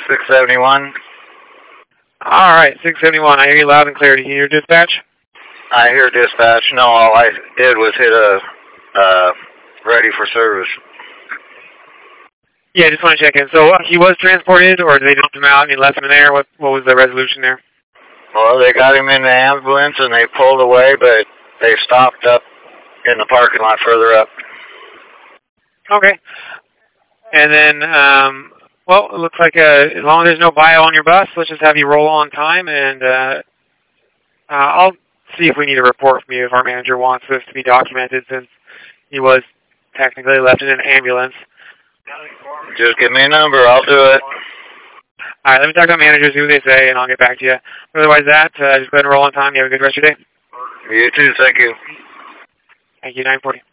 671. All right, 671. I hear you loud and clear. Do you hear dispatch? I hear dispatch. No, all I did was hit a ready for service. Yeah, just want to check in. So he was transported, or did they dump him out and he left him in there? What was the resolution there? Well, they got him in the ambulance and they pulled away, but they stopped up in the parking lot further up. Okay. And then, well, it looks like as long as there's no bio on your bus, let's just have you roll on time, and I'll see if we need a report from you if our manager wants this to be documented, since he was technically left in an ambulance. Just give me a number. I'll do it. All right, let me talk to our manager, see what they say, and I'll get back to you. Otherwise, just go ahead and roll on time. You have a good rest of your day. You too. Thank you. Thank you, 940.